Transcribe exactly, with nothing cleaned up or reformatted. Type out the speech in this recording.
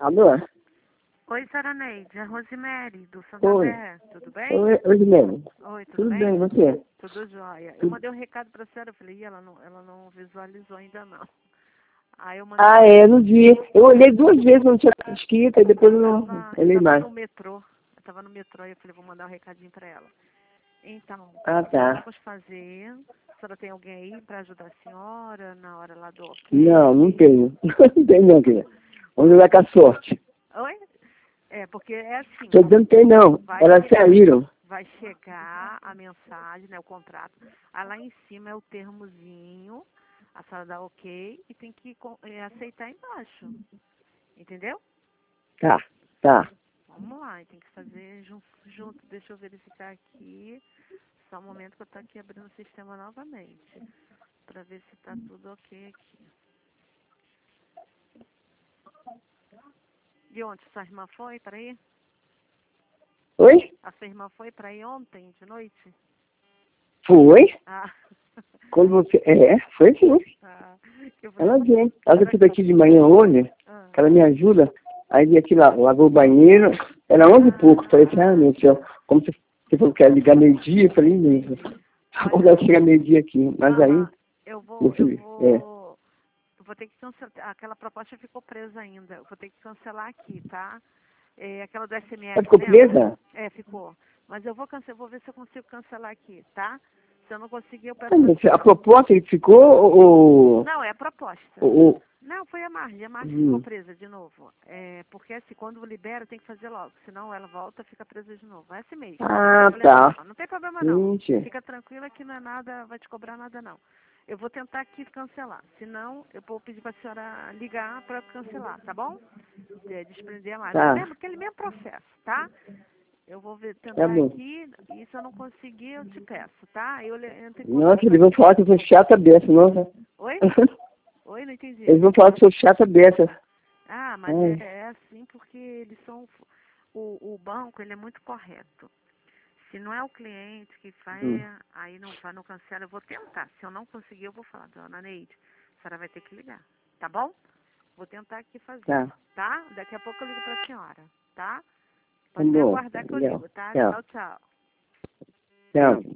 Alô? Oi, Saraneide, é a Rosemary, do Oi. Santander, tudo bem? Oi, Rosemary. Oi, tudo, Tudo bem? bem, você? Tudo jóia. Eu Tudo- mandei um recado pra senhora, eu falei, Ih, ela não, ela não visualizou ainda não. Aí eu mandei... Ah, é, não vi. Eu olhei duas vezes, não tinha escrito, e depois eu não tava, eu olhei tava mais. no metrô, eu tava no metrô e eu falei, vou mandar um recadinho pra ela. Então, Ah, tá. vamos fazer... A senhora tem alguém aí pra ajudar a senhora na hora lá do ok? Não, não tenho. Não tenho não, querida. Vamos jogar com a sorte. Oi? É, porque é assim... Tô dizendo que tem não. Vai Elas che- saíram. Vai chegar a mensagem, né, o contrato. Aí lá em cima é o termozinho, a senhora dá ok e tem que co- é, aceitar embaixo. Entendeu? Tá, tá. Vamos lá, e tem que fazer junto, junto. Deixa eu verificar aqui. Só um momento que eu tô aqui abrindo o sistema novamente. Pra ver se tá tudo ok aqui. De onde sua irmã foi pra ir? Oi? A sua irmã foi pra ir ontem, de noite? Foi? Ah, Quando você... É, foi sim. ah eu falei, Ela "Ué, vem. Ela ela veio aqui de manhã hoje, ah, que ela me ajuda. Aí veio aqui lá, lavou o banheiro. Era onze e pouco. Falei assim, ah, meu Deus, como você, você falou que ia ligar meio-dia, eu falei, mesmo. Vou dar chegar meio-dia aqui. Mas aí, aham, eu vou, meu eu filho, é. vou, eu vou ter que cancelar, aquela proposta ficou presa ainda, eu vou ter que cancelar aqui, tá? É, aquela do Ela S M S, ficou lembra? presa? É, ficou. Mas eu vou cancelar, vou ver se eu consigo cancelar aqui, tá? Se eu não conseguir, eu peço Ah, pra mas A senhora. proposta que ficou, ou... Não, é a proposta. ou, ou Não, foi a Marge, a Marge ficou hum. presa de novo. É, porque assim, quando libera tem que fazer logo, senão ela volta e fica presa de novo. É assim mesmo, não tem Ah, problema tá. não. Não tem problema não. Gente. Fica tranquila que não é nada, vai te cobrar nada não. Eu vou tentar aqui cancelar. Senão, eu vou pedir pra senhora ligar pra cancelar, tá bom? É, desprender a margem. É o Tá, mesmo, aquele mesmo processo, tá? Eu vou ver, tá tentar bom. aqui e se eu não conseguir, eu te peço, tá? Eu le- entro em Nossa, contato eles vão aqui. falar que eu sou chata dessa, nossa. Oi? Oi, não entendi. Eles vão falar que eu sou chata dessa. Ah, mas é, Ai. é assim porque eles são... O, o banco, ele é muito correto. Se não é o cliente que faz, Hum. aí não vai, não cancela, eu vou tentar. Se eu não conseguir, eu vou falar, dona Neide, a senhora vai ter que ligar, tá bom? Vou tentar aqui fazer, Tá, tá? Daqui a pouco eu ligo pra senhora, tá? tá Pode me bom. aguardar que eu Legal. ligo, tá? Tchau. Tchau, tchau. Tchau.